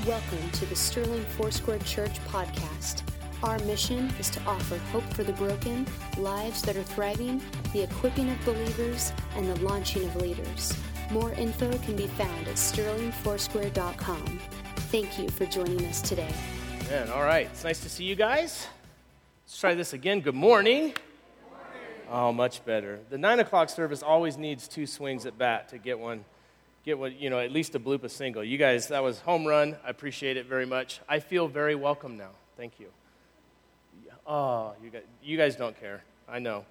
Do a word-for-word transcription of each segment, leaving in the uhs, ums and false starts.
Welcome to the Sterling Foursquare Church podcast. Our mission is to offer hope for the broken, lives that are thriving, the equipping of believers, and the launching of leaders. More info can be found at sterling foursquare dot com. Thank you for joining us today. Man, all right. It's nice to see you guys. Let's try this again. Good morning. Oh, much better. The nine o'clock service always needs two swings at bat to get one, get one, you know, at least a bloop a single. You guys, that was home run. I appreciate it very much. I feel very welcome now. Thank you. Oh, you guys, you guys don't care. I know.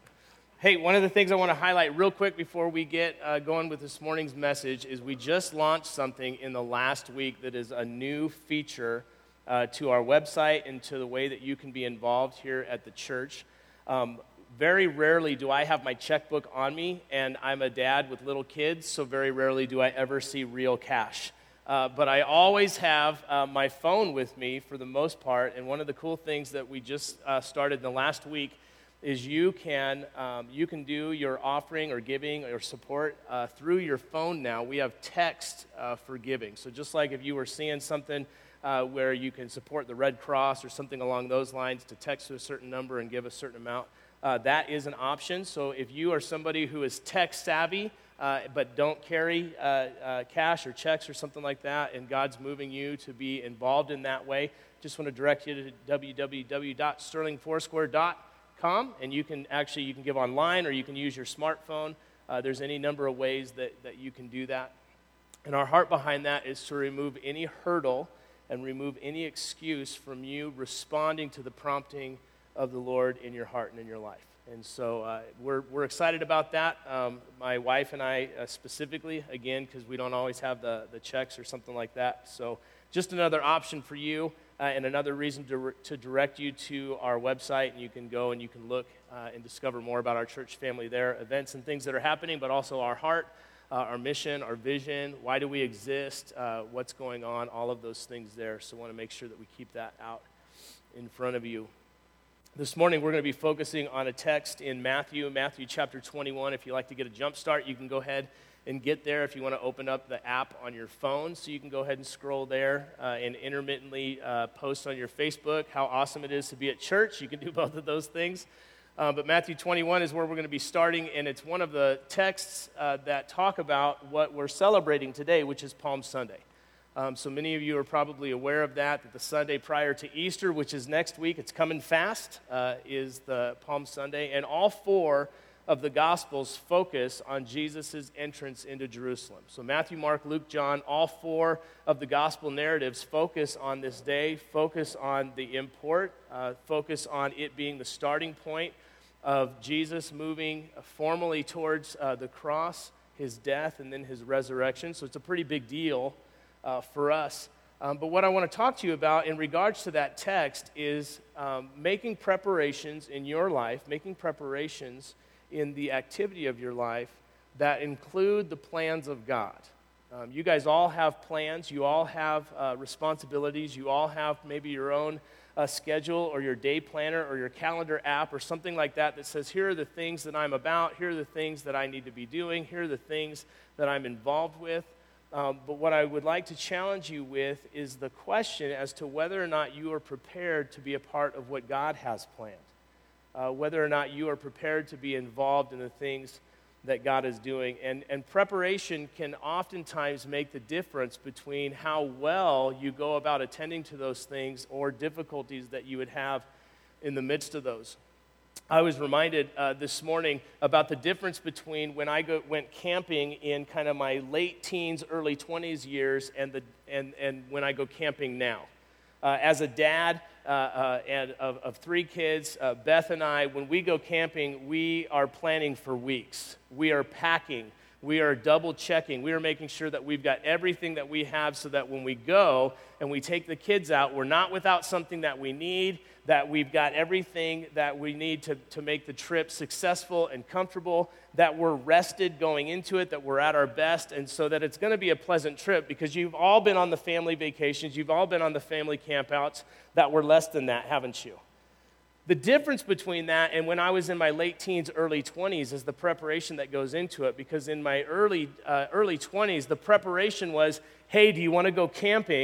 Hey, one of the things I want to highlight real quick before we get uh, going with this morning's message is we just launched something in the last week that is a new feature uh, to our website and to the way that you can be involved here at the church. Um, Very rarely do I have my checkbook on me, and I'm a dad with little kids, so very rarely do I ever see real cash. Uh, but I always have uh, my phone with me for the most part, and one of the cool things that we just uh, started in the last week is you can um, you can do your offering or giving or support uh, through your phone now. We have text uh, for giving. So just like if you were seeing something uh, where you can support the Red Cross or something along those lines to text to a certain number and give a certain amount, Uh, that is an option. So if you are somebody who is tech savvy uh, but don't carry uh, uh, cash or checks or something like that, and God's moving you to be involved in that way, just want to direct you to w w w dot sterling foursquare dot com, and you can actually you can give online or you can use your smartphone. Uh, there's any number of ways that, that you can do that. And our heart behind that is to remove any hurdle and remove any excuse from you responding to the prompting of the Lord in your heart and in your life. And so uh, we're we're excited about that. Um, my wife and I uh, specifically, again, because we don't always have the, the checks or something like that. So just another option for you uh, and another reason to, re- to direct you to our website, and you can go and you can look uh, and discover more about our church family there, events and things that are happening, but also our heart, uh, our mission, our vision, why do we exist, uh, what's going on, all of those things there. So I want to make sure that we keep that out in front of you. This morning, we're going to be focusing on a text in Matthew, Matthew chapter twenty-one. If you like to get a jump start, you can go ahead and get there. If you want to open up the app on your phone, so you can go ahead and scroll there uh, and intermittently uh, post on your Facebook how awesome it is to be at church. You can do both of those things. Uh, but Matthew twenty-one is where we're going to be starting, and it's one of the texts uh, that talk about what we're celebrating today, which is Palm Sunday. Um, so many of you are probably aware of that, that the Sunday prior to Easter, which is next week, it's coming fast, uh, is the Palm Sunday. And all four of the Gospels focus on Jesus' entrance into Jerusalem. So Matthew, Mark, Luke, John, all four of the Gospel narratives focus on this day, focus on the import, uh, focus on it being the starting point of Jesus moving formally towards uh, the cross, his death, and then his resurrection. So it's a pretty big deal Uh, for us. Um, but what I want to talk to you about in regards to that text is um, making preparations in your life, making preparations in the activity of your life that include the plans of God. Um, you guys all have plans. You all have uh, responsibilities. You all have maybe your own uh, schedule or your day planner or your calendar app or something like that that says, here are the things that I'm about. Here are the things that I need to be doing. Here are the things that I'm involved with. Um, but what I would like to challenge you with is the question as to whether or not you are prepared to be a part of what God has planned, uh, whether or not you are prepared to be involved in the things that God is doing. And, and preparation can oftentimes make the difference between how well you go about attending to those things or difficulties that you would have in the midst of those. I was reminded uh, this morning about the difference between when I go, went camping in kind of my late teens, early twenties years, and the and and when I go camping now. Uh, as a dad uh, uh, and of, of three kids, uh, Beth and I, when we go camping, we are planning for weeks. We are packing. We are double checking. We are making sure that we've got everything that we have so that when we go and we take the kids out, we're not without something that we need, that we've got everything that we need to, to make the trip successful and comfortable, that we're rested going into it, that we're at our best, and so that it's going to be a pleasant trip because you've all been on the family vacations, you've all been on the family campouts that were less than that, haven't you? The difference between that and when I was in my late teens, early twenties is the preparation that goes into it, because in my early uh, early twenties, the preparation was, hey, do you want to go camping?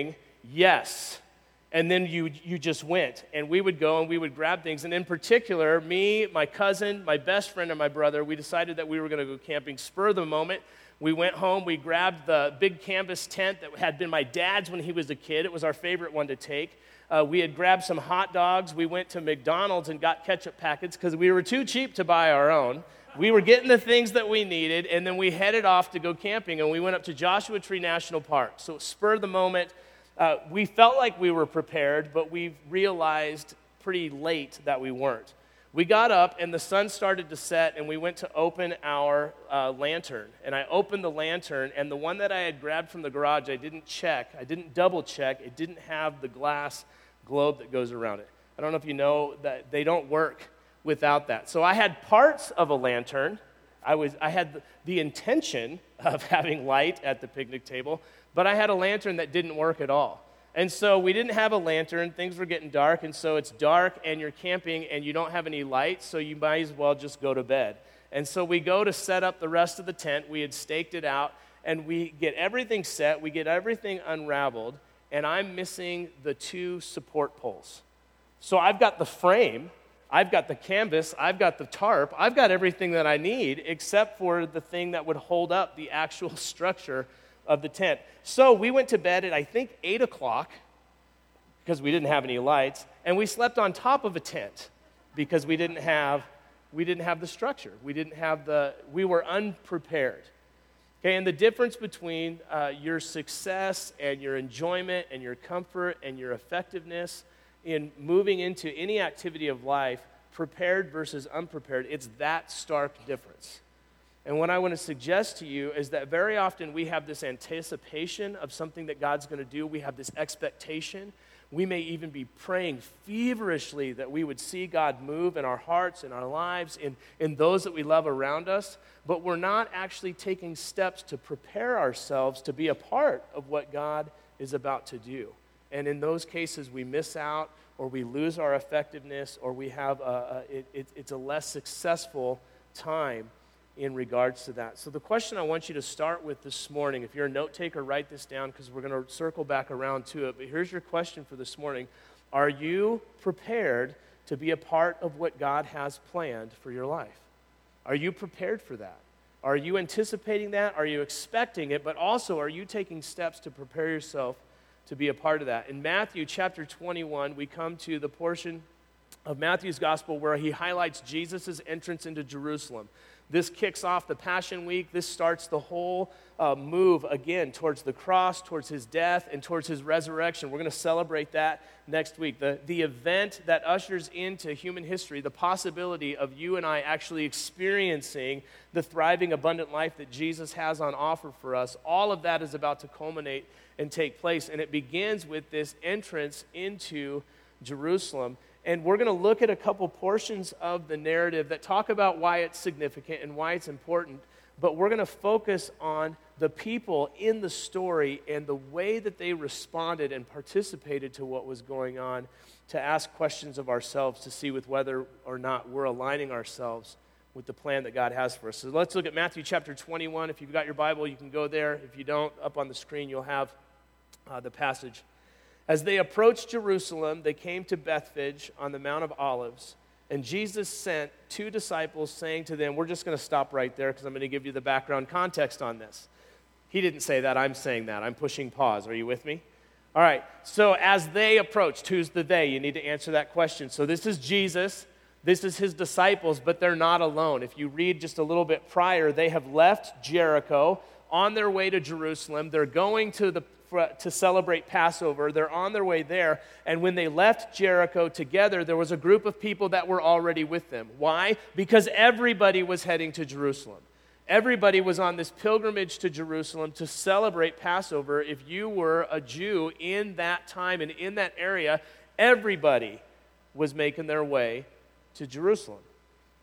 Yes. And then you you just went, and we would go and we would grab things. And in particular, me, my cousin, my best friend, and my brother, we decided that we were going to go camping. Spur of the moment, we went home, we grabbed the big canvas tent that had been my dad's when he was a kid. It was our favorite one to take. Uh, we had grabbed some hot dogs. We went to McDonald's and got ketchup packets because we were too cheap to buy our own. We were getting the things that we needed, and then we headed off to go camping, and we went up to Joshua Tree National Park. So spur of the moment, uh, we felt like we were prepared, but we realized pretty late that we weren't. We got up, and the sun started to set, and we went to open our uh, lantern. And I opened the lantern, and the one that I had grabbed from the garage, I didn't check. I didn't double check. It didn't have the glass globe that goes around it. I don't know if you know that they don't work without that. So I had parts of a lantern. I was I had the, the intention of having light at the picnic table, but I had a lantern that didn't work at all. And so we didn't have a lantern. Things were getting dark, and so it's dark, and you're camping, and you don't have any light, so you might as well just go to bed. And so we go to set up the rest of the tent. We had staked it out, and we get everything set. We get everything unraveled, and I'm missing the two support poles. So I've got the frame, I've got the canvas, I've got the tarp, I've got everything that I need except for the thing that would hold up the actual structure of the tent. So we went to bed at, I think, eight o'clock because we didn't have any lights, and we slept on top of a tent because we didn't have we didn't have the structure. We didn't have the, we were unprepared. Okay, and the difference between uh, your success and your enjoyment and your comfort and your effectiveness in moving into any activity of life, prepared versus unprepared, it's that stark difference. And what I want to suggest to you is that very often we have this anticipation of something that God's going to do. We have this expectation. We may even be praying feverishly that we would see God move in our hearts, in our lives, in, in those that we love around us, but we're not actually taking steps to prepare ourselves to be a part of what God is about to do. And in those cases, we miss out, or we lose our effectiveness, or we have a, a it, it, it's a less successful time in regards to that. So the question I want you to start with this morning, if you're a note taker, write this down because we're going to circle back around to it. But here's your question for this morning. Are you prepared to be a part of what God has planned for your life? Are you prepared for that? Are you anticipating that? Are you expecting it? But also, are you taking steps to prepare yourself to be a part of that? In Matthew chapter twenty-one, we come to the portion of Matthew's gospel where he highlights Jesus' entrance into Jerusalem. This kicks off the Passion Week. This starts the whole uh, move, again, towards the cross, towards his death, and towards his resurrection. We're going to celebrate that next week. The, the event that ushers into human history, the possibility of you and I actually experiencing the thriving, abundant life that Jesus has on offer for us, all of that is about to culminate and take place. And it begins with this entrance into Jerusalem. And we're going to look at a couple portions of the narrative that talk about why it's significant and why it's important, but we're going to focus on the people in the story and the way that they responded and participated to what was going on, to ask questions of ourselves to see with whether or not we're aligning ourselves with the plan that God has for us. So let's look at Matthew chapter twenty-one. If you've got your Bible, you can go there. If you don't, up on the screen you'll have uh, the passage. As they approached Jerusalem, they came to Bethphage on the Mount of Olives, and Jesus sent two disciples, saying to them, we're just going to stop right there because I'm going to give you the background context on this. He didn't say that, I'm saying that. I'm pushing pause. Are you with me? All right, so as they approached, who's the they? You need to answer that question. So this is Jesus, this is his disciples, but they're not alone. If you read just a little bit prior, they have left Jericho on their way to Jerusalem. They're going to the to celebrate Passover. They're on their way there, and when they left Jericho together, there was a group of people that were already with them. Why? Because everybody was heading to Jerusalem. Everybody was on this pilgrimage to Jerusalem to celebrate Passover. If you were a Jew in that time and in that area, everybody was making their way to Jerusalem.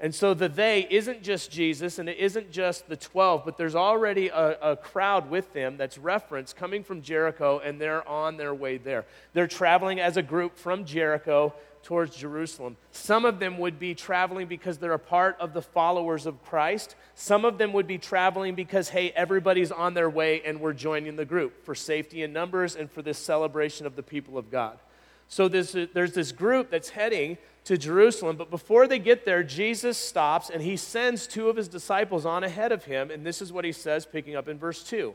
And so the they isn't just Jesus, and it isn't just the twelve, but there's already a, a crowd with them that's referenced coming from Jericho, and they're on their way there. They're traveling as a group from Jericho towards Jerusalem. Some of them would be traveling because they're a part of the followers of Christ. Some of them would be traveling because, hey, everybody's on their way and we're joining the group for safety in numbers and for this celebration of the people of God. So there's, there's this group that's heading to Jerusalem, but before they get there, Jesus stops and he sends two of his disciples on ahead of him, and this is what he says, picking up in verse two.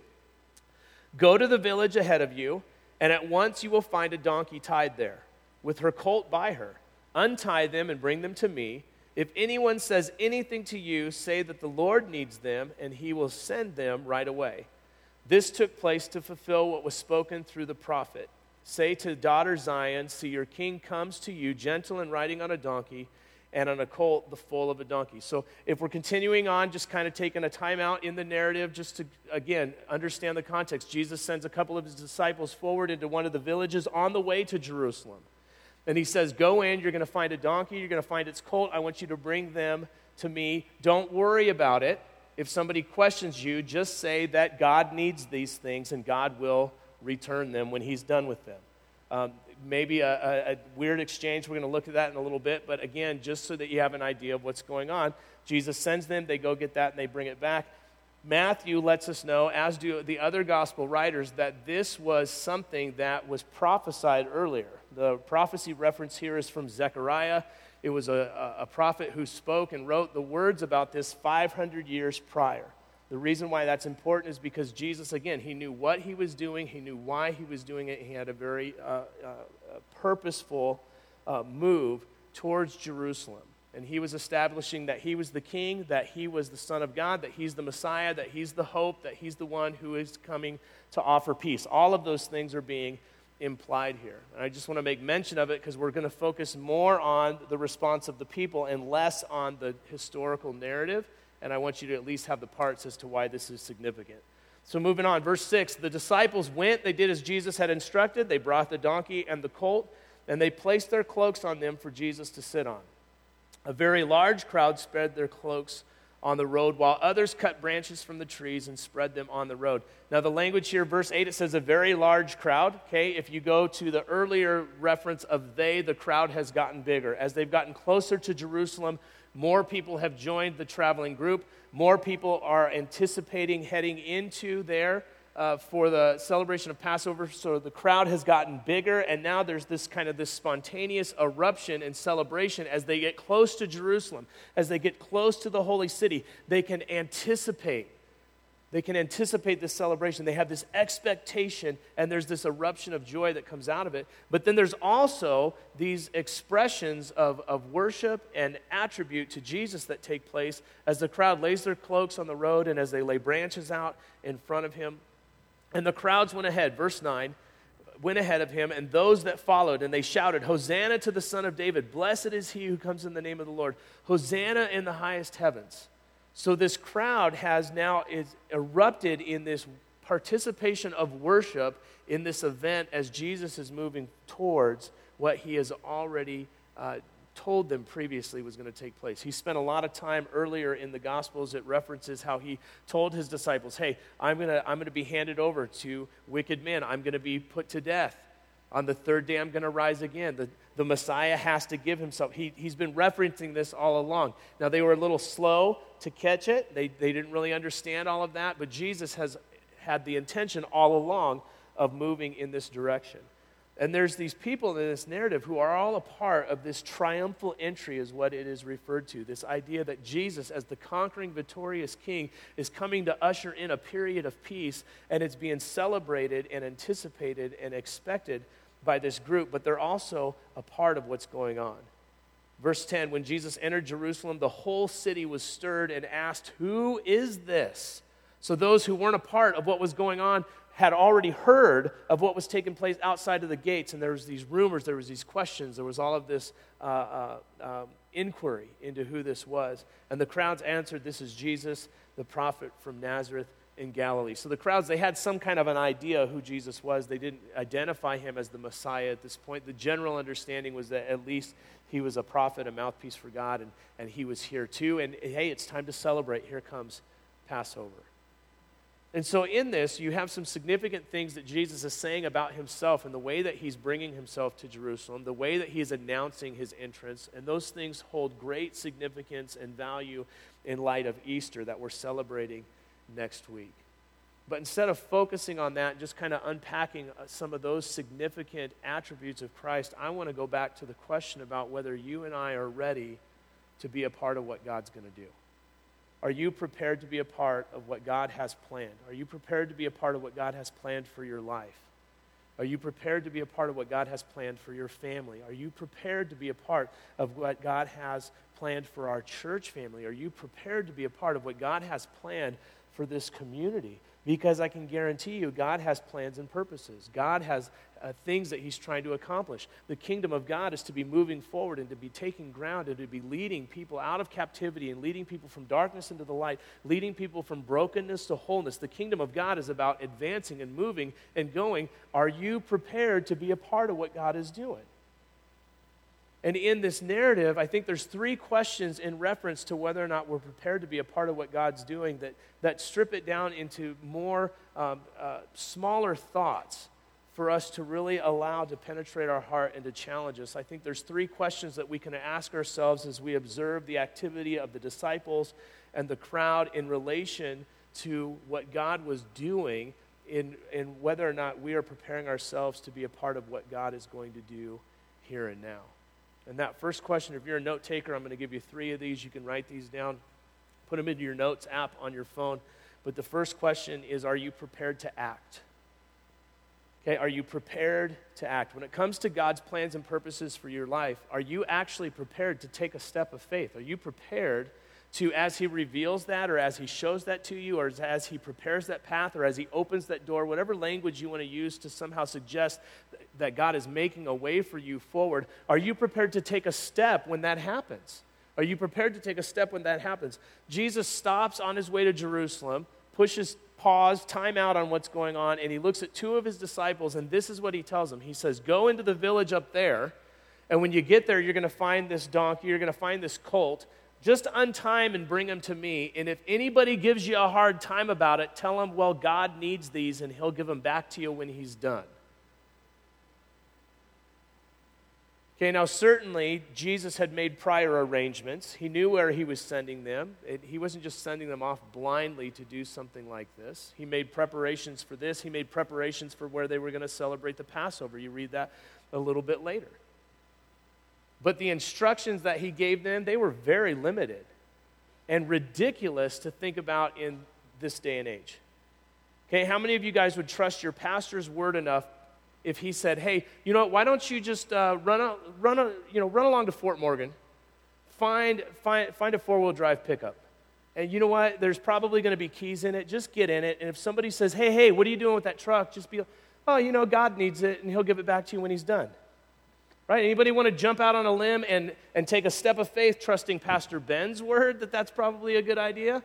Go to the village ahead of you, and at once you will find a donkey tied there, with her colt by her. Untie them and bring them to me. If anyone says anything to you, say that the Lord needs them, and he will send them right away. This took place to fulfill what was spoken through the prophet. Say to daughter Zion, see, your king comes to you, gentle and riding on a donkey, and on a colt, the foal of a donkey. So if we're continuing on, just kind of taking a time out in the narrative, just to, again, understand the context. Jesus sends a couple of his disciples forward into one of the villages on the way to Jerusalem. And he says, go in, you're going to find a donkey, you're going to find its colt. I want you to bring them to me. Don't worry about it. If somebody questions you, just say that God needs these things, and God will return them when he's done with them. Um, maybe a, a, a weird exchange. We're going to look at that in a little bit. But again, just so that you have an idea of what's going on, Jesus sends them. They go get that, and they bring it back. Matthew lets us know, as do the other gospel writers, that this was something that was prophesied earlier. The prophecy reference here is from Zechariah. It was a, a prophet who spoke and wrote the words about this five hundred years prior. The reason why that's important is because Jesus, again, he knew what he was doing. He knew why he was doing it. He had a very uh, uh, purposeful uh, move towards Jerusalem. And he was establishing that he was the king, that he was the Son of God, that he's the Messiah, that he's the hope, that he's the one who is coming to offer peace. All of those things are being implied here. And I just want to make mention of it because we're going to focus more on the response of the people and less on the historical narrative. And I want you to at least have the parts as to why this is significant. So moving on, verse six, the disciples went, they did as Jesus had instructed. They brought the donkey and the colt, and they placed their cloaks on them for Jesus to sit on. A very large crowd spread their cloaks on the road, while others cut branches from the trees and spread them on the road. Now the language here, verse eight, it says a very large crowd. Okay, if you go to the earlier reference of they, the crowd has gotten bigger. As they've gotten closer to Jerusalem, more people have joined the traveling group. More people are anticipating heading into there uh, for the celebration of Passover. So the crowd has gotten bigger, and now there's this kind of this spontaneous eruption and celebration as they get close to Jerusalem, as they get close to the holy city. They can anticipate. They can anticipate this celebration. They have this expectation, and there's this eruption of joy that comes out of it. But then there's also these expressions of, of worship and attribute to Jesus that take place as the crowd lays their cloaks on the road and as they lay branches out in front of him. And the crowds went ahead, verse nine, went ahead of him, and those that followed, and they shouted, Hosanna to the Son of David. Blessed is he who comes in the name of the Lord. Hosanna in the highest heavens. So this crowd has now is erupted in this participation of worship in this event as Jesus is moving towards what he has already uh, told them previously was going to take place. He spent a lot of time earlier in the Gospels. It references how he told his disciples, hey, I'm going to I'm going to be handed over to wicked men. I'm going to be put to death. On the third day, I'm going to rise again. The, the Messiah has to give himself. He, he's been referencing this all along. Now, they were a little slow to catch it. They, they didn't really understand all of that, but Jesus has had the intention all along of moving in this direction. And there's these people in this narrative who are all a part of this triumphal entry is what it is referred to. This idea that Jesus, as the conquering, victorious king, is coming to usher in a period of peace, and it's being celebrated and anticipated and expected by this group, but they're also a part of what's going on. Verse ten, when Jesus entered Jerusalem, the whole city was stirred and asked, who is this? So those who weren't a part of what was going on had already heard of what was taking place outside of the gates, and there was these rumors, there was these questions, there was all of this uh, uh, um, inquiry into who this was. And the crowds answered, this is Jesus, the prophet from Nazareth in Galilee. So the crowds, they had some kind of an idea who Jesus was. They didn't identify him as the Messiah at this point. The general understanding was that at least he was a prophet, a mouthpiece for God, and, and he was here too. And hey, it's time to celebrate. Here comes Passover. And so in this, you have some significant things that Jesus is saying about himself and the way that he's bringing himself to Jerusalem, the way that he is announcing his entrance, and those things hold great significance and value in light of Easter that we're celebrating next week. But instead of focusing on that and just kind of unpacking some of those significant attributes of Christ, I want to go back to the question about whether you and I are ready to be a part of what God's going to do. Are you prepared to be a part of what God has planned? Are you prepared to be a part of what God has planned for your life? Are you prepared to be a part of what God has planned for your family? Are you prepared to be a part of what God has planned for our church family? Are you prepared to be a part of what God has planned for this community? Because I can guarantee you, God has plans and purposes. God has uh, things that he's trying to accomplish. The kingdom of God is to be moving forward and to be taking ground and to be leading people out of captivity and leading people from darkness into the light, leading people from brokenness to wholeness. The kingdom of God is about advancing and moving and going. Are you prepared to be a part of what God is doing? And in this narrative, I think there's three questions in reference to whether or not we're prepared to be a part of what God's doing that, that strip it down into more um, uh, smaller thoughts for us to really allow to penetrate our heart and to challenge us. I think there's three questions that we can ask ourselves as we observe the activity of the disciples and the crowd in relation to what God was doing in, in whether or not we are preparing ourselves to be a part of what God is going to do here and now. And that first question, if you're a note taker, I'm going to give you three of these. You can write these down, put them into your notes app on your phone. But the first question is, are you prepared to act? Okay, are you prepared to act? When it comes to God's plans and purposes for your life, are you actually prepared to take a step of faith? Are you prepared to, as he reveals that, or as he shows that to you, or as he prepares that path, or as he opens that door, whatever language you want to use to somehow suggest that God is making a way for you forward, are you prepared to take a step when that happens? Are you prepared to take a step when that happens? Jesus stops on his way to Jerusalem, pushes pause, time out on what's going on, and he looks at two of his disciples, and this is what he tells them. He says, go into the village up there, and when you get there, you're going to find this donkey, you're going to find this colt. Just untie him and bring him to me, and if anybody gives you a hard time about it, tell him, well, God needs these, and he'll give them back to you when he's done. Okay, now certainly Jesus had made prior arrangements. He knew where he was sending them. It, he wasn't just sending them off blindly to do something like this. He made preparations for this. He made preparations for where they were going to celebrate the Passover. You read that a little bit later. But the instructions that he gave them, they were very limited and ridiculous to think about in this day and age. Okay, how many of you guys would trust your pastor's word enough if he said, hey, you know what, why don't you just uh, run, a, run, a, you know, run along to Fort Morgan, find, find, find a four-wheel drive pickup. And you know what, there's probably going to be keys in it. Just get in it. And if somebody says, hey, hey, what are you doing with that truck? Just be, oh, you know, God needs it, and he'll give it back to you when he's done. Right? Anybody want to jump out on a limb and, and take a step of faith trusting Pastor Ben's word that that's probably a good idea?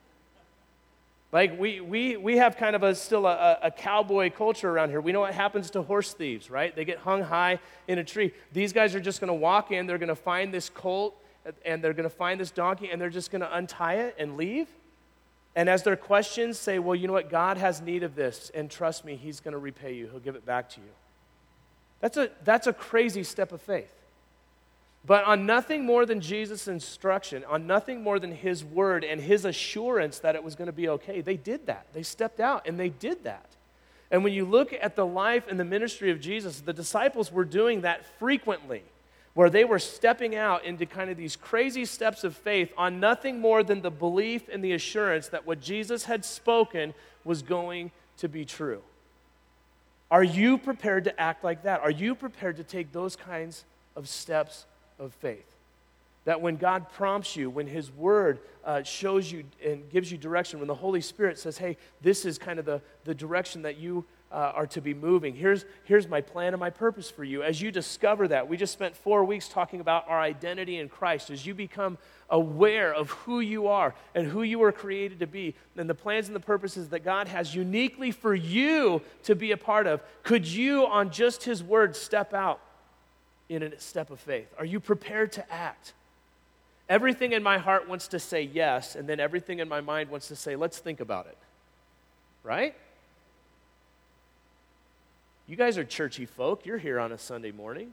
Like, we we we have kind of a still a, a cowboy culture around here. We know what happens to horse thieves, right? They get hung high in a tree. These guys are just going to walk in, they're going to find this colt, and they're going to find this donkey, and they're just going to untie it and leave? And as their questions say, well, you know what? God has need of this, and trust me, he's going to repay you. He'll give it back to you. That's a that's a crazy step of faith. But on nothing more than Jesus' instruction, on nothing more than his word and his assurance that it was going to be okay, they did that. They stepped out and they did that. And when you look at the life and the ministry of Jesus, the disciples were doing that frequently, where they were stepping out into kind of these crazy steps of faith on nothing more than the belief and the assurance that what Jesus had spoken was going to be true. Are you prepared to act like that? Are you prepared to take those kinds of steps of faith? That when God prompts you, when his word uh, shows you and gives you direction, when the Holy Spirit says, hey, this is kind of the, the direction that you uh, are to be moving. Here's, here's my plan and my purpose for you. As you discover that, we just spent four weeks talking about our identity in Christ. As you become aware of who you are and who you were created to be, and the plans and the purposes that God has uniquely for you to be a part of, could you, on just his word, step out in a step of faith? Are you prepared to act? Everything in my heart wants to say yes, and then everything in my mind wants to say, let's think about it. Right? You guys are churchy folk. You're here on a Sunday morning.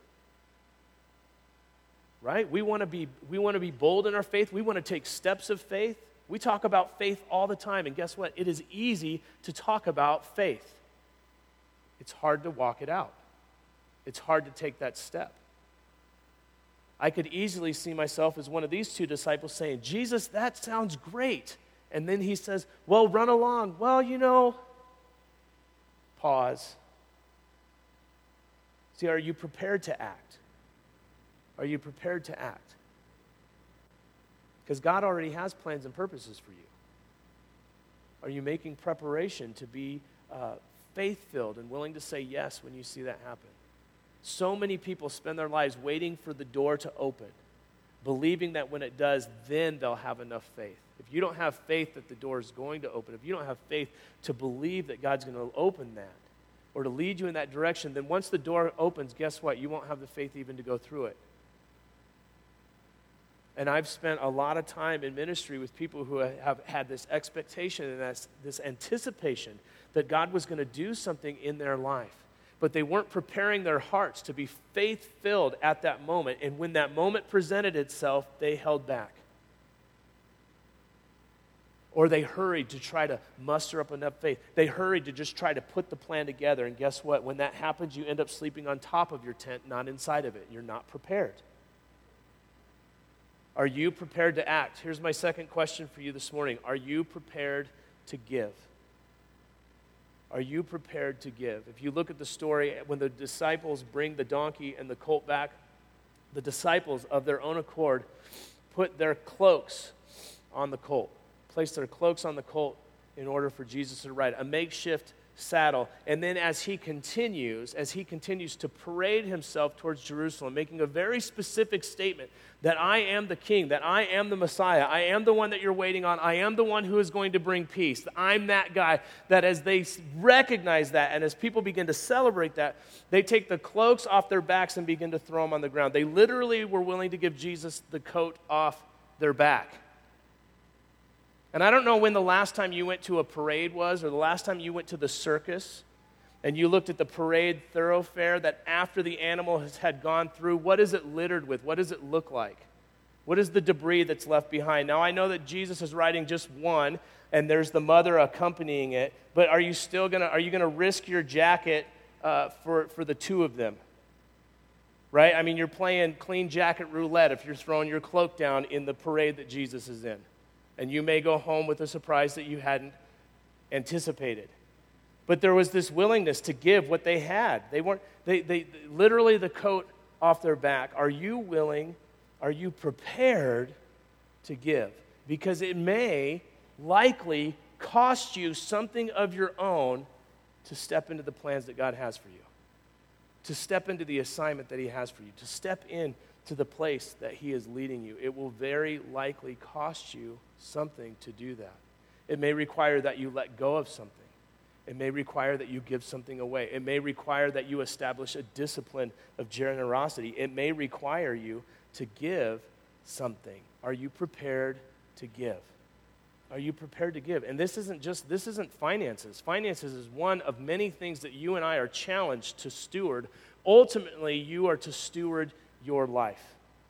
Right? We want to be we want to be bold in our faith. We want to take steps of faith. We talk about faith all the time, and guess what? It is easy to talk about faith. It's hard to walk it out. It's hard to take that step. I could easily see myself as one of these two disciples saying, Jesus, that sounds great. And then he says, well, run along. Well, you know, pause. See, are you prepared to act? Are you prepared to act? Because God already has plans and purposes for you. Are you making preparation to be uh, faith-filled and willing to say yes when you see that happen? So many people spend their lives waiting for the door to open, believing that when it does, then they'll have enough faith. If you don't have faith that the door is going to open, if you don't have faith to believe that God's going to open that or to lead you in that direction, then once the door opens, guess what? You won't have the faith even to go through it. And I've spent a lot of time in ministry with people who have had this expectation and this, this anticipation that God was going to do something in their life. But they weren't preparing their hearts to be faith-filled at that moment. And when that moment presented itself, they held back. Or they hurried to try to muster up enough faith. They hurried to just try to put the plan together. And guess what? When that happens, you end up sleeping on top of your tent, not inside of it. You're not prepared. Are you prepared to act? Here's my second question for you this morning. Are you prepared to give? Are you prepared to give? If you look at the story, when the disciples bring the donkey and the colt back, the disciples of their own accord put their cloaks on the colt, placed their cloaks on the colt in order for Jesus to ride, a makeshift saddle. And then as he continues, as he continues to parade himself towards Jerusalem, making a very specific statement that I am the king, that I am the Messiah, I am the one that you're waiting on, I am the one who is going to bring peace, I'm that guy, that as they recognize that and as people begin to celebrate that, they take the cloaks off their backs and begin to throw them on the ground. They literally were willing to give Jesus the coat off their back. And I don't know when the last time you went to a parade was or the last time you went to the circus and you looked at the parade thoroughfare that after the animal has had gone through, what is it littered with? What does it look like? What is the debris that's left behind? Now, I know that Jesus is riding just one and there's the mother accompanying it, but are you still going to, are you going to risk your jacket uh, for, for the two of them? Right? I mean, you're playing clean jacket roulette if you're throwing your cloak down in the parade that Jesus is in. And you may go home with a surprise that you hadn't anticipated. But there was this willingness to give what they had. They weren't, they, they literally the coat off their back. Are you willing, are you prepared to give? Because it may likely cost you something of your own to step into the plans that God has for you, to step into the assignment that he has for you, to step in to the place that he is leading you. It will very likely cost you something to do that. It may require that you let go of something. It may require that you give something away. It may require that you establish a discipline of generosity. It may require you to give something. Are you prepared to give? Are you prepared to give? And this isn't just, this isn't finances. Finances is one of many things that you and I are challenged to steward. Ultimately, you are to steward your life.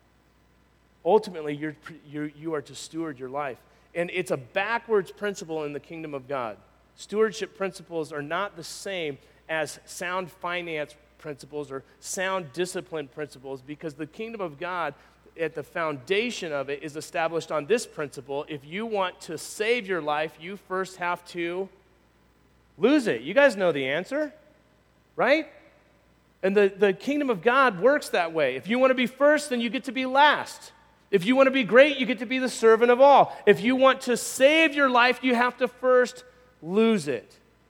Ultimately, you're, you're, you are to steward your life. And it's a backwards principle in the kingdom of God. Stewardship principles are not the same as sound finance principles or sound discipline principles, because the kingdom of God, at the foundation of it, is established on this principle. If you want to save your life, you first have to lose it. You guys know the answer, right? And the, the kingdom of God works that way. If you want to be first, then you get to be last. If you want to be great, you get to be the servant of all. If you want to save your life, you have to first lose it.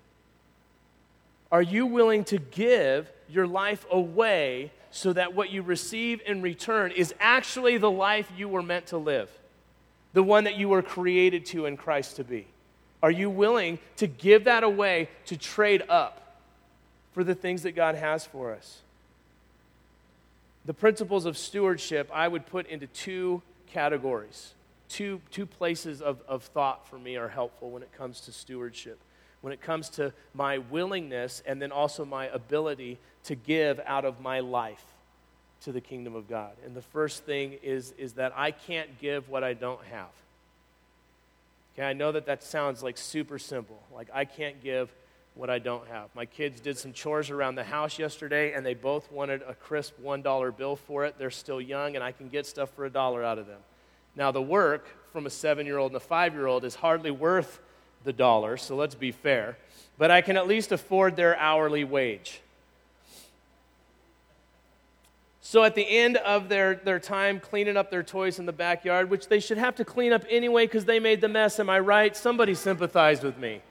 Are you willing to give your life away so that what you receive in return is actually the life you were meant to live, the one that you were created to in Christ to be? Are you willing to give that away to trade up for the things that God has for us? the principles of stewardship I would put into two categories. Two, two places of, of thought for me are helpful when it comes to stewardship. When it comes to my willingness and then also my ability to give out of my life to the kingdom of God. And the first thing is, is that I can't give what I don't have. Okay, I know that that sounds like super simple. Like I can't give what I don't have. My kids did some chores around the house yesterday, and they both wanted a crisp one dollar bill for it. They're still young, and I can get stuff for a dollar out of them. Now, the work from a seven-year-old and a five-year-old is hardly worth the dollar, so let's be fair. But I can at least afford their hourly wage. So at the end of their, their time cleaning up their toys in the backyard, which they should have to clean up anyway because they made the mess, am I right? Somebody sympathized with me.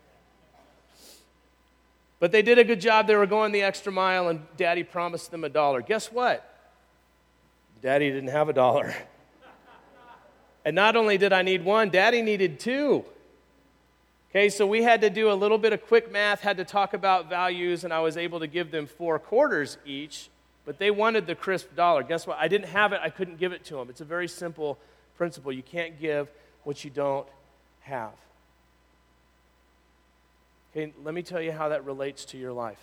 But they did a good job. They were going the extra mile, and Daddy promised them a dollar. Guess what? Daddy didn't have a dollar. And not only did I need one, Daddy needed two. Okay, so we had to do a little bit of quick math, had to talk about values, and I was able to give them four quarters each, but they wanted the crisp dollar. Guess what? I didn't have it. I couldn't give it to them. It's a very simple principle. You can't give what you don't have. Okay, let me tell you how that relates to your life.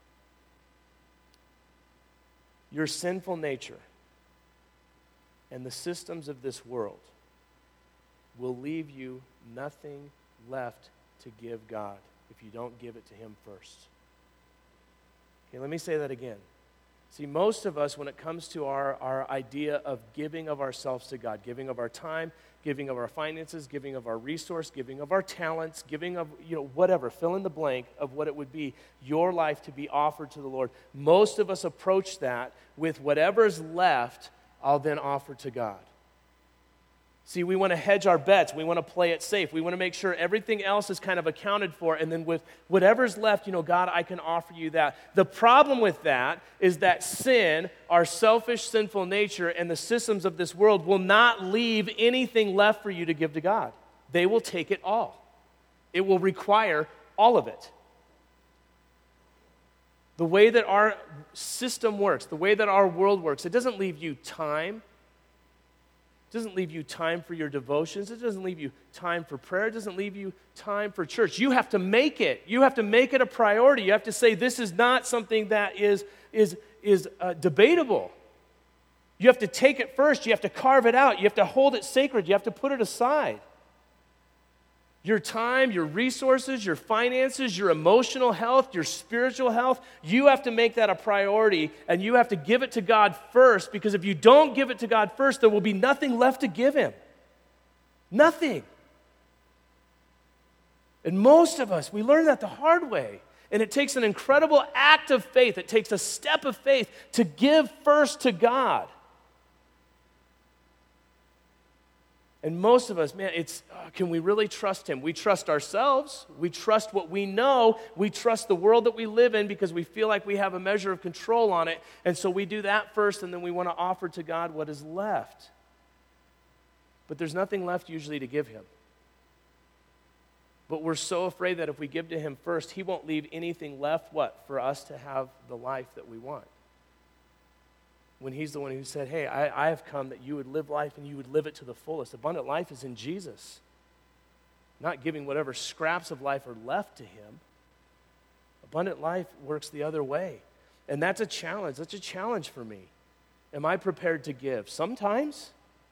Your sinful nature and the systems of this world will leave you nothing left to give God if you don't give it to Him first. Okay, let me say that again. See, most of us, when it comes to our, our idea of giving of ourselves to God, giving of our time, giving of our finances, giving of our resource, giving of our talents, giving of, you know, whatever, fill in the blank of what it would be, your life to be offered to the Lord. Most of us approach that with whatever's left, I'll then offer to God. See, we want to hedge our bets. We want to play it safe. We want to make sure everything else is kind of accounted for. And then with whatever's left, you know, God, I can offer you that. The problem with that is that sin, our selfish, sinful nature, and the systems of this world will not leave anything left for you to give to God. They will take it all. It will require all of it. The way that our system works, the way that our world works, it doesn't leave you time. It doesn't leave you time for your devotions. It doesn't leave you time for prayer. It doesn't leave you time for church. You have to make it. You have to make it a priority. You have to say this is not something that is, is, is uh, debatable. You have to take it first. You have to carve it out. You have to hold it sacred. You have to put it aside. Your time, your resources, your finances, your emotional health, your spiritual health, you have to make that a priority, and you have to give it to God first, because if you don't give it to God first, there will be nothing left to give Him. Nothing. And most of us, we learn that the hard way. And it takes an incredible act of faith. It takes a step of faith to give first to God. And most of us, man, it's, uh, can we really trust Him? We trust ourselves. We trust what we know. We trust the world that we live in because we feel like we have a measure of control on it. And so we do that first, and then we want to offer to God what is left. But there's nothing left usually to give Him. But we're so afraid that if we give to Him first, He won't leave anything left, what? For us to have the life that we want. When He's the one who said, hey, I, I have come that you would live life and you would live it to the fullest. Abundant life is in Jesus. Not giving whatever scraps of life are left to Him. Abundant life works the other way. And that's a challenge. That's a challenge for me. Am I prepared to give? Sometimes.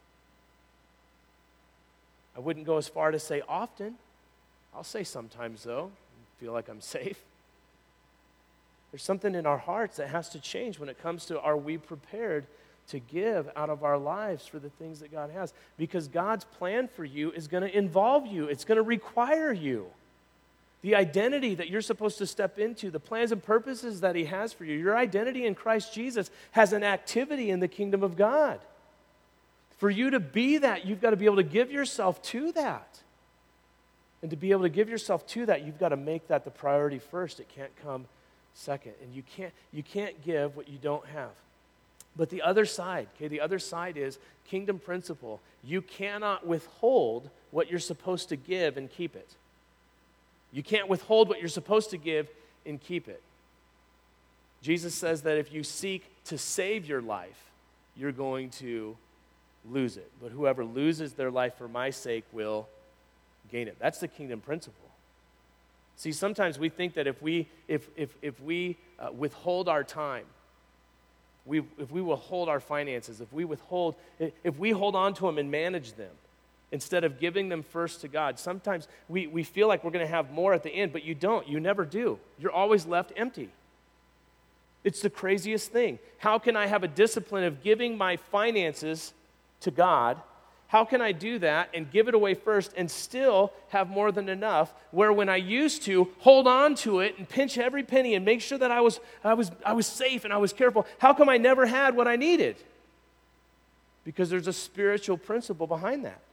I wouldn't go as far to say often. I'll say sometimes, though. I feel like I'm safe. There's something in our hearts that has to change when it comes to, are we prepared to give out of our lives for the things that God has? Because God's plan for you is going to involve you. It's going to require you. The identity that you're supposed to step into, the plans and purposes that He has for you, your identity in Christ Jesus has an activity in the kingdom of God. For you to be that, you've got to be able to give yourself to that. And to be able to give yourself to that, you've got to make that the priority first. It can't come second. And you can't, you can't give what you don't have. But the other side, okay, the other side is kingdom principle. You cannot withhold what you're supposed to give and keep it. You can't withhold what you're supposed to give and keep it. Jesus says that if you seek to save your life, you're going to lose it. But whoever loses their life for my sake will gain it. That's the kingdom principle. See, sometimes we think that if we if if if we uh, withhold our time, we if we withhold our finances, if we withhold if we hold on to them and manage them instead of giving them first to God, sometimes we, we feel like we're going to have more at the end, but you don't. You never do. You're always left empty. It's the craziest thing. How can I have a discipline of giving my finances to God? How can I do that and give it away first and still have more than enough, where when I used to hold on to it and pinch every penny and make sure that I was, I was, I was safe and I was careful, how come I never had what I needed? Because there's a spiritual principle behind that.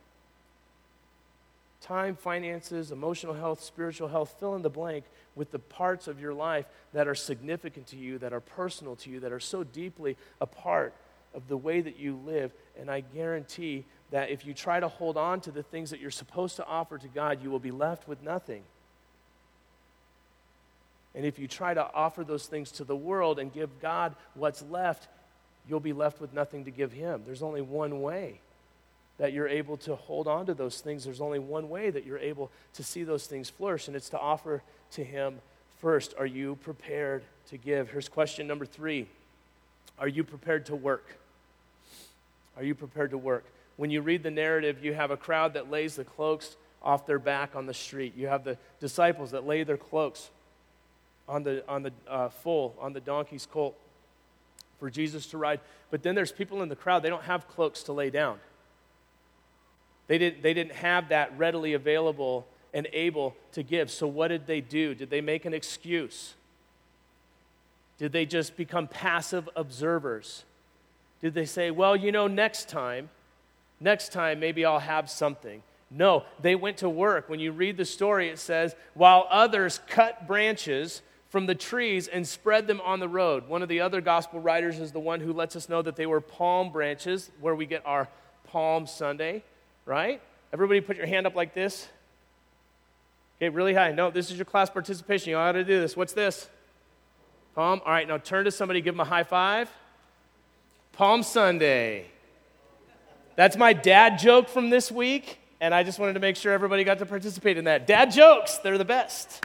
Time, finances, emotional health, spiritual health, fill in the blank with the parts of your life that are significant to you, that are personal to you, that are so deeply a part of the way that you live. And I guarantee that if you try to hold on to the things that you're supposed to offer to God, you will be left with nothing. And if you try to offer those things to the world and give God what's left, you'll be left with nothing to give Him. There's only one way that you're able to hold on to those things. There's only one way that you're able to see those things flourish, and it's to offer to Him first. Are you prepared to give? Here's question number three. Are you prepared to work? Are you prepared to work? When you read the narrative, you have a crowd that lays the cloaks off their back on the street. You have the disciples that lay their cloaks on the on the uh, foal, on the donkey's colt for Jesus to ride. But then there's people in the crowd, they don't have cloaks to lay down. They didn't, they didn't have that readily available and able to give. So what did they do? Did they make an excuse? Did they just become passive observers? Did they say, well, you know, next time, next time maybe I'll have something? No, they went to work. When you read the story, it says, while others cut branches from the trees and spread them on the road. One of the other gospel writers is the one who lets us know that they were palm branches, where we get our Palm Sunday. Right? Everybody put your hand up like this. Okay, really high. No, this is your class participation. You ought to do this. What's this? Palm. All right, now turn to somebody, give them a high five. Palm Sunday. That's my dad joke from this week, and I just wanted to make sure everybody got to participate in that. Dad jokes, they're the best.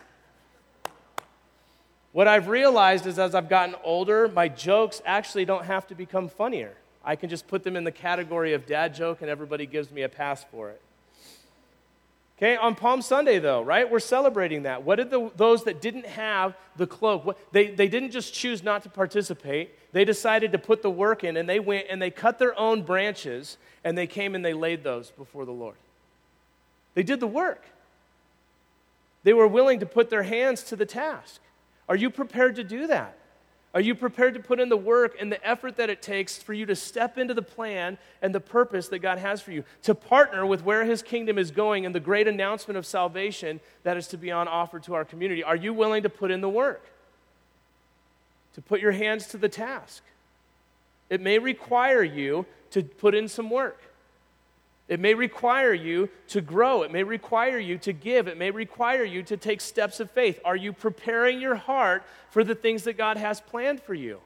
What I've realized is as I've gotten older, my jokes actually don't have to become funnier. I can just put them in the category of dad joke, and everybody gives me a pass for it. Okay, on Palm Sunday, though, right? We're celebrating that. What did the, those that didn't have the cloak, what, they, they didn't just choose not to participate. They decided to put the work in, and they went and they cut their own branches, and they came and they laid those before the Lord. They did the work. They were willing to put their hands to the task. Are you prepared to do that? Are you prepared to put in the work and the effort that it takes for you to step into the plan and the purpose that God has for you, to partner with where His kingdom is going and the great announcement of salvation that is to be on offer to our community? Are you willing to put in the work, to put your hands to the task? It may require you to put in some work. It may require you to grow. It may require you to give. It may require you to take steps of faith. Are you preparing your heart for the things that God has planned for you?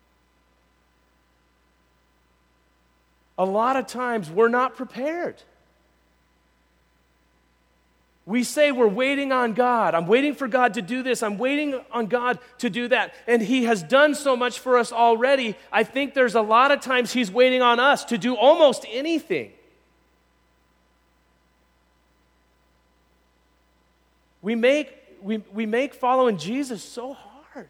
A lot of times we're not prepared. We say we're waiting on God. I'm waiting for God to do this. I'm waiting on God to do that. And He has done so much for us already. I think there's a lot of times He's waiting on us to do almost anything. We make, we, we make following Jesus so hard.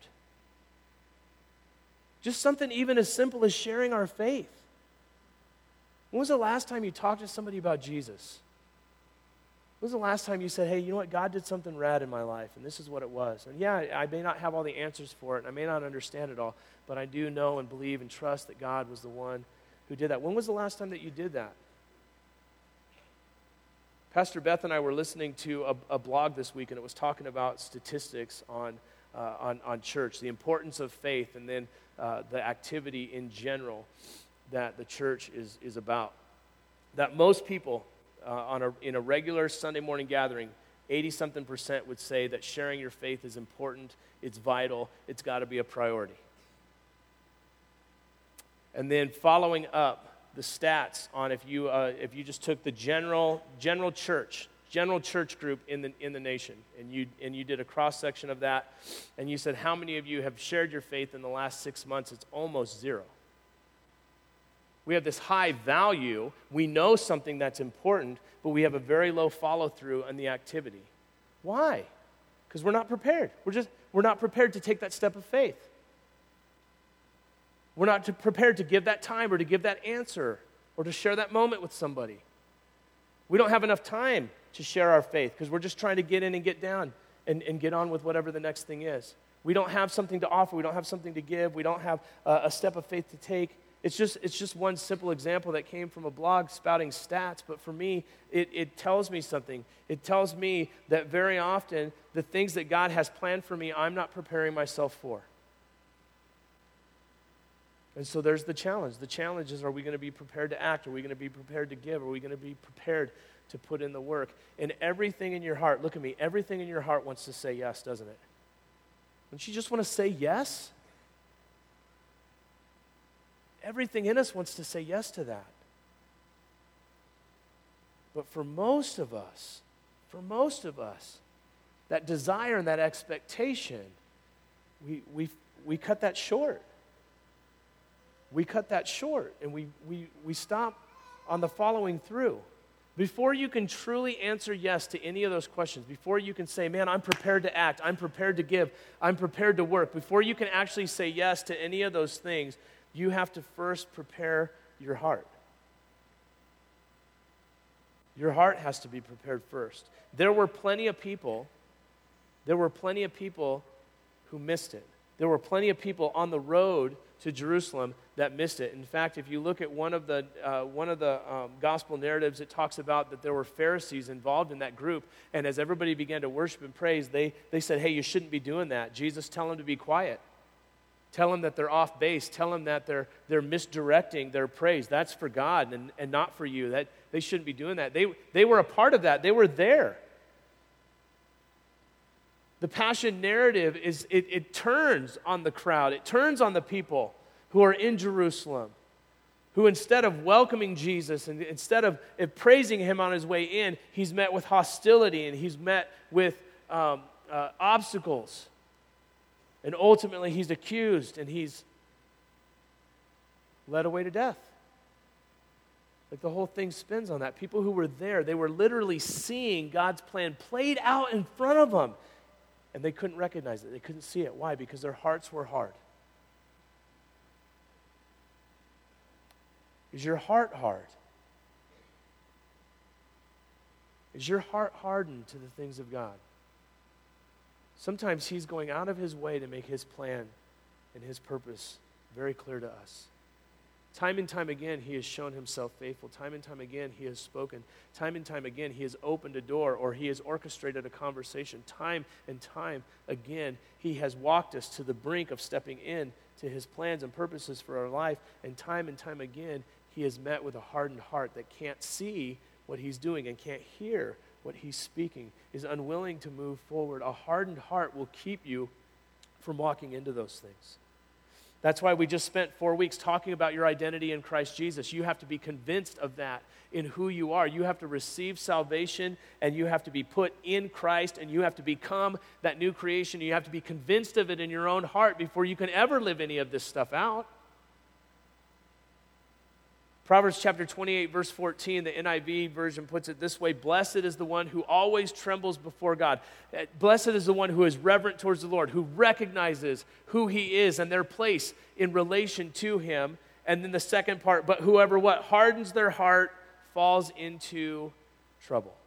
Just something even as simple as sharing our faith. When was the last time you talked to somebody about Jesus? When was the last time you said, hey, you know what, God did something rad in my life, and this is what it was. And yeah, I may not have all the answers for it, and I may not understand it all, but I do know and believe and trust that God was the one who did that. When was the last time that you did that? Pastor Beth and I were listening to a, a blog this week, and it was talking about statistics on, uh, on, on church, the importance of faith, and then uh, the activity in general that the church is, is about. That most people uh, on a, in a regular Sunday morning gathering, eighty-something percent would say that sharing your faith is important, it's vital, it's got to be a priority. And then following up the stats on if you uh, if you just took the general general church, general church group in the in the nation, and you and you did a cross section of that, and you said how many of you have shared your faith in the last six months? It's almost zero. We have this high value. We know something that's important, but we have a very low follow through on the activity. Why? Because we're not prepared. We're just we're not prepared to take that step of faith. We're not to, prepared to give that time or to give that answer or to share that moment with somebody. We don't have enough time to share our faith because we're just trying to get in and get down and, and get on with whatever the next thing is. We don't have something to offer. We don't have something to give. We don't have uh, a step of faith to take. It's just it's just one simple example that came from a blog spouting stats, but for me, it, it tells me something. It tells me that very often the things that God has planned for me, I'm not preparing myself for. And so there's the challenge. The challenge is, are we going to be prepared to act? Are we going to be prepared to give? Are we going to be prepared to put in the work? And everything in your heart, look at me, everything in your heart wants to say yes, doesn't it? Don't you just want to say yes? Everything in us wants to say yes to that. But for most of us, for most of us, that desire and that expectation, we we we cut that short. We cut that short, and we, we, we stop on the following through. Before you can truly answer yes to any of those questions, before you can say, man, I'm prepared to act, I'm prepared to give, I'm prepared to work, before you can actually say yes to any of those things, you have to first prepare your heart. Your heart has to be prepared first. There were plenty of people, there were plenty of people who missed it. There were plenty of people on the road to Jerusalem that missed it. In fact, if you look at one of the uh, one of the um, gospel narratives, it talks about that there were Pharisees involved in that group, and as everybody began to worship and praise, they they said, hey, you shouldn't be doing that. Jesus, tell them to be quiet. Tell them that they're off base. Tell them that they're they're misdirecting their praise. That's for God and, and not for you. That they shouldn't be doing that. They they were a part of that. They were there. The Passion narrative is it, it turns on the crowd. It turns on the people who are in Jerusalem, who instead of welcoming Jesus and instead of, of praising him on his way in, he's met with hostility and he's met with um, uh, obstacles. And ultimately he's accused and he's led away to death. Like the whole thing spins on that. People who were there, they were literally seeing God's plan played out in front of them. And they couldn't recognize it. They couldn't see it. Why? Because their hearts were hard. Is your heart hard? Is your heart hardened to the things of God? Sometimes he's going out of his way to make his plan and his purpose very clear to us. Time and time again, he has shown himself faithful. Time and time again, he has spoken. Time and time again, he has opened a door or he has orchestrated a conversation. Time and time again, he has walked us to the brink of stepping in to his plans and purposes for our life. And time and time again, he has met with a hardened heart that can't see what he's doing and can't hear what he's speaking, is unwilling to move forward. A hardened heart will keep you from walking into those things. That's why we just spent four weeks talking about your identity in Christ Jesus. You have to be convinced of that in who you are. You have to receive salvation, and you have to be put in Christ, and you have to become that new creation. You have to be convinced of it in your own heart before you can ever live any of this stuff out. Proverbs chapter twenty-eight, verse fourteen, the N I V version puts it this way: blessed is the one who always trembles before God. Blessed is the one who is reverent towards the Lord, who recognizes who he is and their place in relation to him. And then the second part, but whoever what? Hardens their heart falls into trouble.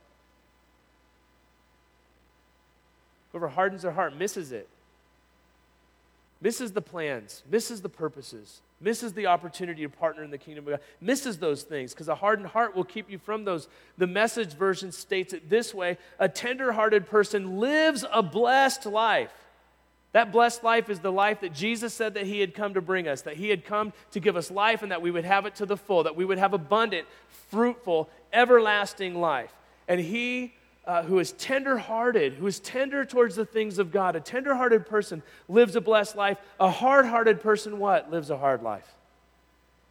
Whoever hardens their heart misses it. Misses the plans, misses the purposes, misses the opportunity to partner in the kingdom of God, misses those things, because a hardened heart will keep you from those. The Message version states it this way: a tender-hearted person lives a blessed life. That blessed life is the life that Jesus said that he had come to bring us, that he had come to give us life and that we would have it to the full, that we would have abundant, fruitful, everlasting life. And he Uh, who is tender-hearted, who is tender towards the things of God. A tender-hearted person lives a blessed life. A hard-hearted person, what? Lives a hard life.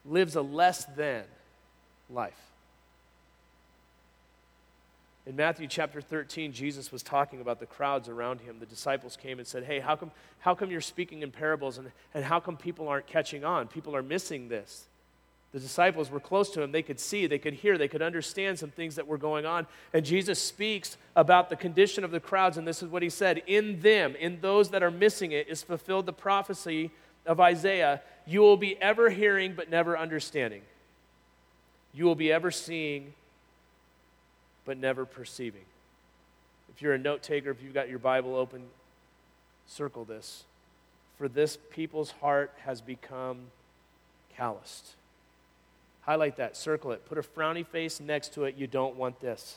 lives a less than life. In Matthew chapter thirteen, Jesus was talking about the crowds around him. The disciples came and said, hey, how come, how come you're speaking in parables, and, and how come people aren't catching on? People are missing this. The disciples were close to him. They could see, they could hear, they could understand some things that were going on. And Jesus speaks about the condition of the crowds, and this is what he said. In them, in those that are missing it, is fulfilled the prophecy of Isaiah. You will be ever hearing but never understanding. You will be ever seeing but never perceiving. If you're a note taker, if you've got your Bible open, circle this. For this people's heart has become calloused. Highlight that, circle it, put a frowny face next to it. You don't want this.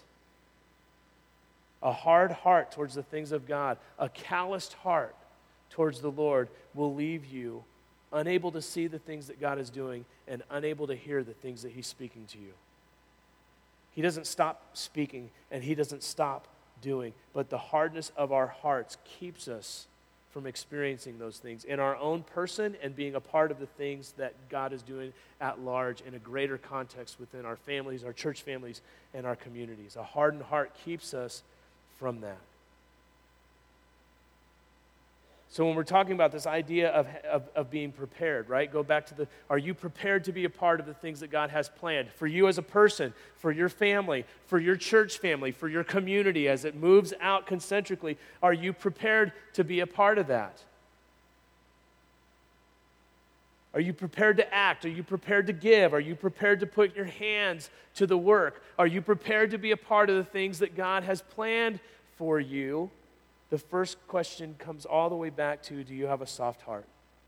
A hard heart towards the things of God, a calloused heart towards the Lord will leave you unable to see the things that God is doing and unable to hear the things that he's speaking to you. He doesn't stop speaking and he doesn't stop doing, but the hardness of our hearts keeps us from experiencing those things in our own person and being a part of the things that God is doing at large in a greater context within our families, our church families, and our communities. A hardened heart keeps us from that. So when we're talking about this idea of, of, of being prepared, right? Go back to the, are you prepared to be a part of the things that God has planned? For you as a person, for your family, for your church family, for your community as it moves out concentrically, are you prepared to be a part of that? Are you prepared to act? Are you prepared to give? Are you prepared to put your hands to the work? Are you prepared to be a part of the things that God has planned for you? The first question comes all the way back to, do you have a soft heart?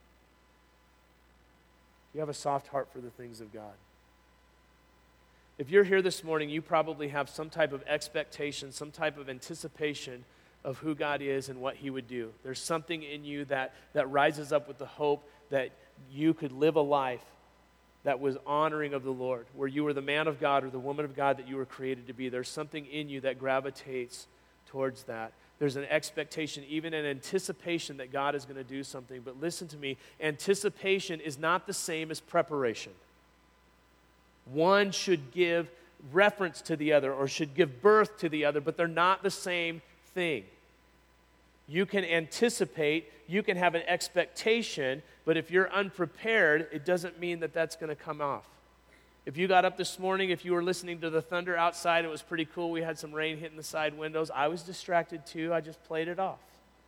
Do you have a soft heart for the things of God? If you're here this morning, you probably have some type of expectation, some type of anticipation of who God is and what he would do. There's something in you that, that rises up with the hope that you could live a life that was honoring of the Lord, where you were the man of God or the woman of God that you were created to be. There's something in you that gravitates towards that. There's an expectation, even an anticipation that God is going to do something. But listen to me, anticipation is not the same as preparation. One should give reference to the other or should give birth to the other, but they're not the same thing. You can anticipate, you can have an expectation, but if you're unprepared, it doesn't mean that that's going to come off. If you got up this morning, if you were listening to the thunder outside, it was pretty cool. We had some rain hitting the side windows. I was distracted too. I just played it off.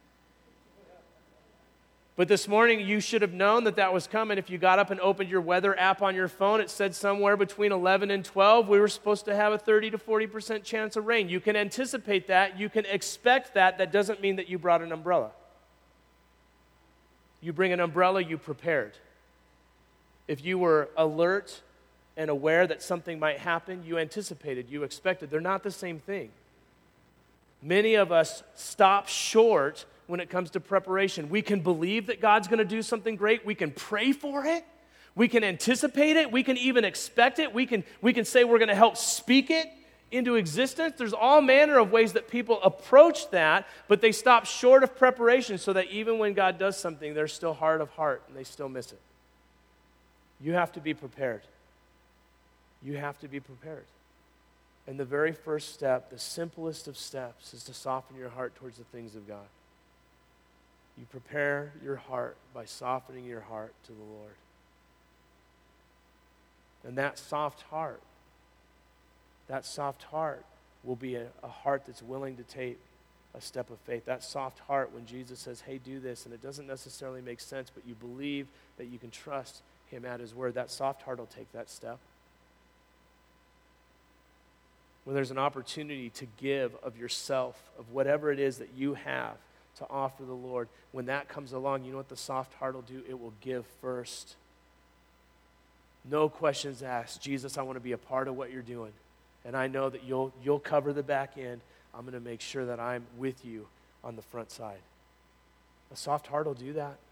But this morning, you should have known that that was coming. If you got up and opened your weather app on your phone, it said somewhere between eleven and twelve, we were supposed to have a thirty to forty percent chance of rain. You can anticipate that. You can expect that. That doesn't mean that you brought an umbrella. You bring an umbrella, you prepared. If you were alert and aware that something might happen, you anticipated, you expected. They're not the same thing. Many of us stop short when it comes to preparation. We can believe that God's going to do something great. We can pray for it. We can anticipate it. We can even expect it. We can, we can say we're going to help speak it into existence. There's all manner of ways that people approach that, but they stop short of preparation so that even when God does something, they're still hard of heart and they still miss it. You have to be prepared. You have to be prepared. And the very first step, the simplest of steps, is to soften your heart towards the things of God. You prepare your heart by softening your heart to the Lord. And that soft heart, that soft heart will be a, a heart that's willing to take a step of faith. That soft heart when Jesus says, hey, do this, and it doesn't necessarily make sense, but you believe that you can trust him at his word, that soft heart will take that step. When there's an opportunity to give of yourself, of whatever it is that you have to offer the Lord, when that comes along, you know what the soft heart will do? It will give first. No questions asked. Jesus, I want to be a part of what you're doing. And I know that you'll you'll cover the back end. I'm going to make sure that I'm with you on the front side. A soft heart will do that.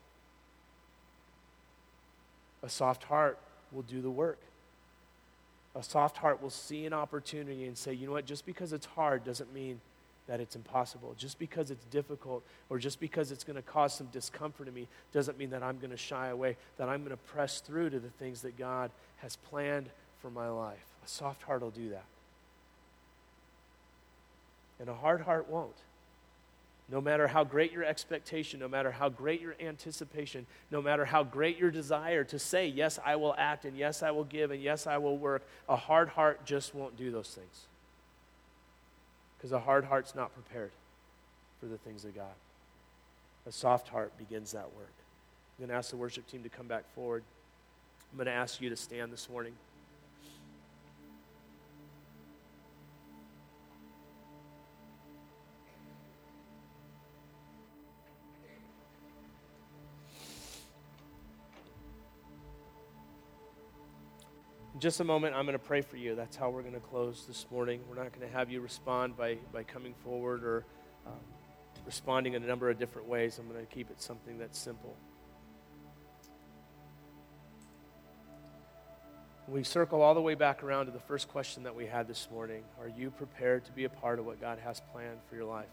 A soft heart will do the work. A soft heart will see an opportunity and say, you know what, just because it's hard doesn't mean that it's impossible. Just because it's difficult or just because it's going to cause some discomfort in me doesn't mean that I'm going to shy away, that I'm going to press through to the things that God has planned for my life. A soft heart will do that. And a hard heart won't. No matter how great your expectation, no matter how great your anticipation, no matter how great your desire to say, yes, I will act, and yes, I will give, and yes, I will work, a hard heart just won't do those things. Because a hard heart's not prepared for the things of God. A soft heart begins that work. I'm going to ask the worship team to come back forward. I'm going to ask you to stand this morning. In just a moment, I'm going to pray for you. That's how we're going to close this morning. We're not going to have you respond by, by coming forward or um, responding in a number of different ways. I'm going to keep it something that's simple. We circle all the way back around to the first question that we had this morning. Are you prepared to be a part of what God has planned for your life?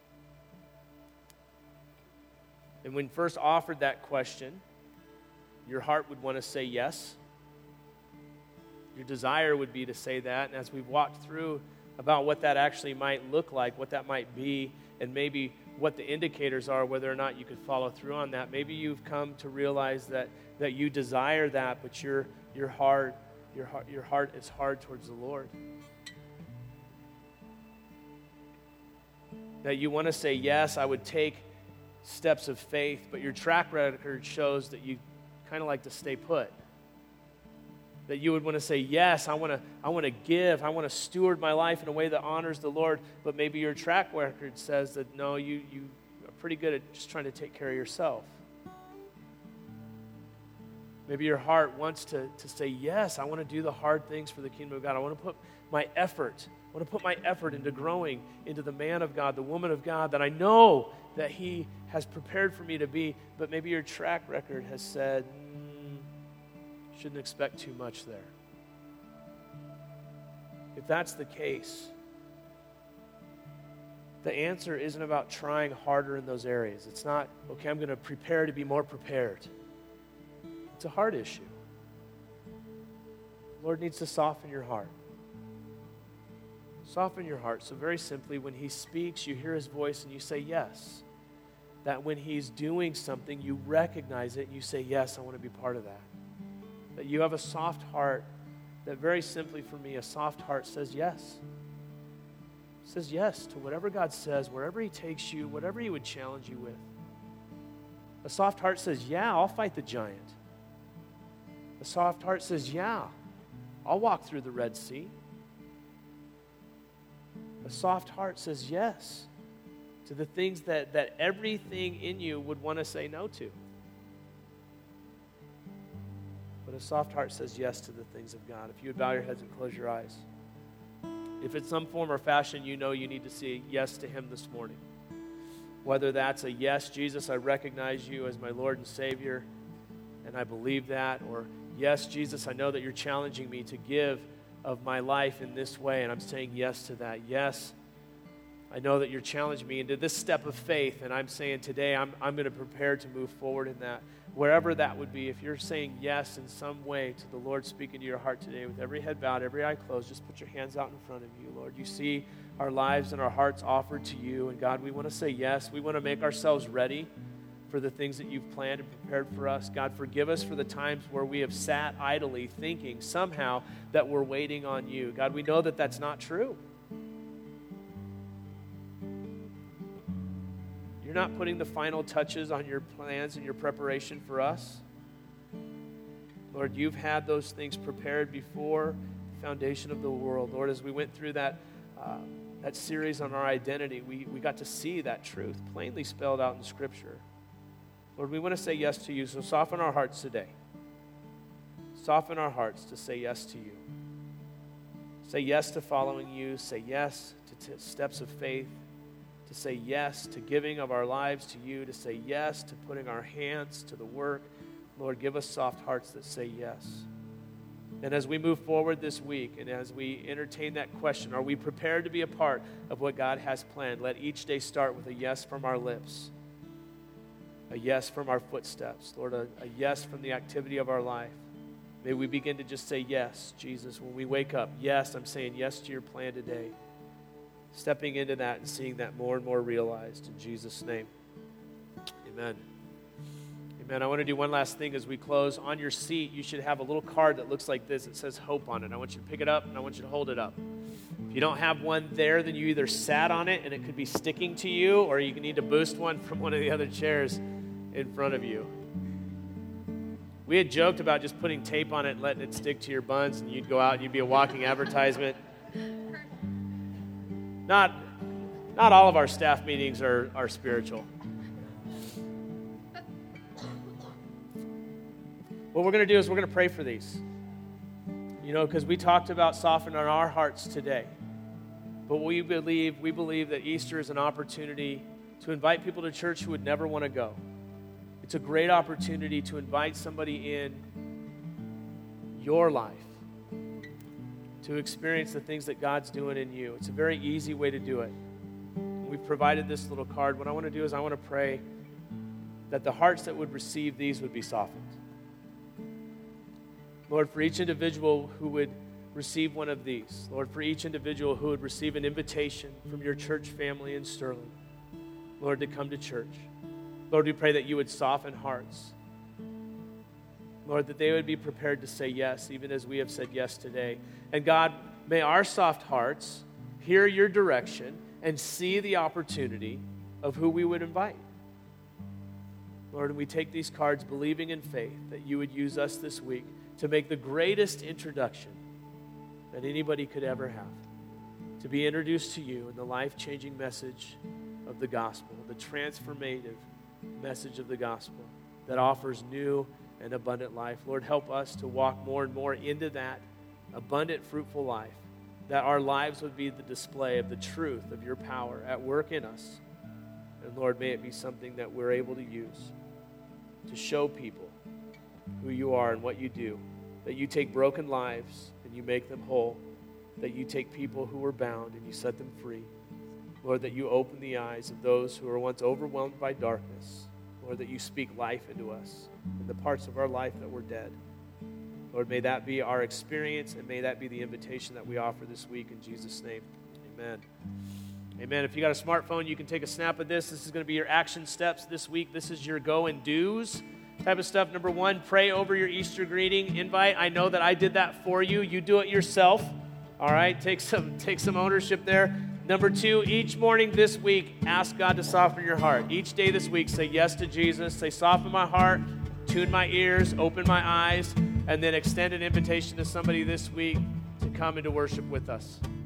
And when first offered that question, your heart would want to say yes. Your desire would be to say that. And as we've walked through about what that actually might look like, what that might be, and maybe what the indicators are, whether or not you could follow through on that, maybe you've come to realize that, that you desire that, but your, your heart Your heart, your heart is hard towards the Lord. That you want to say, yes, I would take steps of faith, but your track record shows that you kind of like to stay put. That you would want to say, yes, I want to I want to give, I want to steward my life in a way that honors the Lord, but maybe your track record says that, no, you, you are pretty good at just trying to take care of yourself. Maybe your heart wants to, to say, yes, I want to do the hard things for the kingdom of God. I want to put my effort, I want to put my effort into growing into the man of God, the woman of God that I know that he has prepared for me to be. But maybe your track record has said, mm, shouldn't expect too much there. If that's the case, the answer isn't about trying harder in those areas. It's not, okay, I'm going to prepare to be more prepared. It's a heart issue. The Lord needs to soften your heart. Soften your heart. So very simply, when he speaks, you hear his voice and you say yes. That when he's doing something, you recognize it and you say, yes, I want to be part of that. That you have a soft heart, that very simply for me, a soft heart says yes. Says yes to whatever God says, wherever he takes you, whatever he would challenge you with. A soft heart says, yeah, I'll fight the giant. A soft heart says, yeah, I'll walk through the Red Sea. A soft heart says yes to the things that, that everything in you would want to say no to. But a soft heart says yes to the things of God. If you would bow your heads and close your eyes. If in some form or fashion you know you need to say yes to him this morning, whether that's a yes, Jesus, I recognize you as my Lord and Savior, and I believe that, or yes, Jesus, I know that you're challenging me to give of my life in this way, and I'm saying yes to that. Yes, I know that you're challenging me into this step of faith, and I'm saying today I'm, I'm going to prepare to move forward in that. Wherever that would be, if you're saying yes in some way to the Lord speaking to your heart today, with every head bowed, every eye closed, just put your hands out in front of you, Lord. You see our lives and our hearts offered to you, and God, we want to say yes. We want to make ourselves ready for the things that you've planned and prepared for us. God, forgive us for the times where we have sat idly thinking somehow that we're waiting on you. God, we know that that's not true. You're not putting the final touches on your plans and your preparation for us. Lord, you've had those things prepared before the foundation of the world. Lord, as we went through that uh, that series on our identity, we, we got to see that truth plainly spelled out in Scripture. Lord, we want to say yes to you, so soften our hearts today. Soften our hearts to say yes to you. Say yes to following you. Say yes to t- steps of faith. To say yes to giving of our lives to you. To say yes to putting our hands to the work. Lord, give us soft hearts that say yes. And as we move forward this week, and as we entertain that question, are we prepared to be a part of what God has planned? Let each day start with a yes from our lips. A yes from our footsteps. Lord, a, a yes from the activity of our life. May we begin to just say yes, Jesus, when we wake up. Yes, I'm saying yes to your plan today. Stepping into that and seeing that more and more realized in Jesus' name. Amen. Amen. I want to do one last thing as we close. On your seat, you should have a little card that looks like this. It says hope on it. I want you to pick it up and I want you to hold it up. If you don't have one there, then you either sat on it and it could be sticking to you, or you need to boost one from one of the other chairs in front of you. We had joked about just putting tape on it and letting it stick to your buns, and you'd go out and you'd be a walking advertisement. Not, not all of our staff meetings are, are spiritual. What we're going to do is we're going to pray for these. You know, because we talked about softening our hearts today. But we believe, we believe that Easter is an opportunity to invite people to church who would never want to go. It's a great opportunity to invite somebody in your life to experience the things that God's doing in you. It's a very easy way to do it. We've provided this little card. What I want to do is I want to pray that the hearts that would receive these would be softened. Lord, for each individual who would receive one of these, Lord, for each individual who would receive an invitation from your church family in Sterling, Lord, to come to church. Lord, we pray that you would soften hearts. Lord, that they would be prepared to say yes, even as we have said yes today. And God, may our soft hearts hear your direction and see the opportunity of who we would invite. Lord, we take these cards believing in faith that you would use us this week to make the greatest introduction that anybody could ever have, to be introduced to you in the life-changing message of the gospel, the transformative message of the gospel that offers new and abundant life. Lord, help us to walk more and more into that abundant, fruitful life, that our lives would be the display of the truth of your power at work in us. And Lord, may it be something that we're able to use to show people who you are and what you do, that you take broken lives and you make them whole, that you take people who are bound and you set them free. Lord, that you open the eyes of those who were once overwhelmed by darkness. Lord, that you speak life into us in the parts of our life that were dead. Lord, may that be our experience, and may that be the invitation that we offer this week in Jesus' name. Amen. Amen. If you got a smartphone, you can take a snap of this. This is going to be your action steps this week. This is your go and do's type of stuff. Number one, pray over your Easter greeting invite. I know that I did that for you. You do it yourself. All right, take some take some ownership there. Number two, each morning this week, ask God to soften your heart. Each day this week, say yes to Jesus. Say, soften my heart, tune my ears, open my eyes, and then extend an invitation to somebody this week to come and to worship with us.